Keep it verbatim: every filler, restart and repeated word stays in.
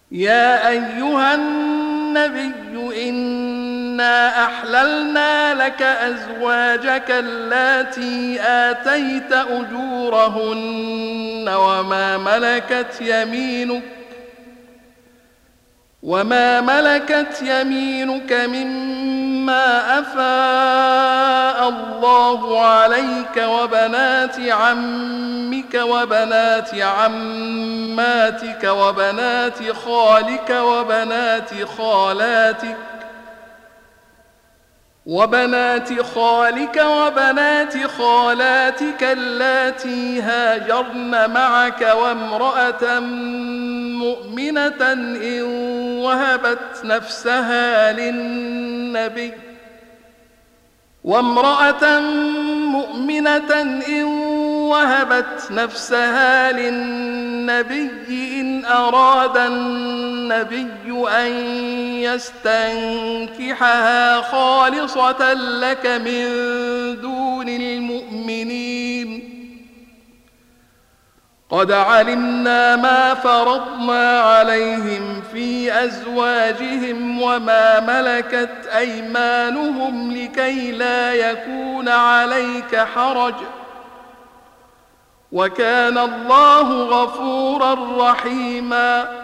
يا أيها النبي إنا أحللنا لك أزواجك اللاتي آتيت أجورهن وما ملكت يمينك وما ملكت يمينك مما أفاء الله عليك وبنات عمك وبنات عماتك وبنات خالك وبنات خالاتك وبنات خالك وبنات خالاتك اللاتي هاجرن معك وامرأة مؤمنة إن وهبت نفسها للنبي وامرأة مؤمنة إن وهبت نفسها للنبي إن أراد النبي أن يستنكحها خالصة لك من دون المؤمنين قد علمنا ما فرضنا عليهم في أزواجهم وما ملكت أيمانهم لكي لا يكون عليك حرج وكان الله غفورا رحيما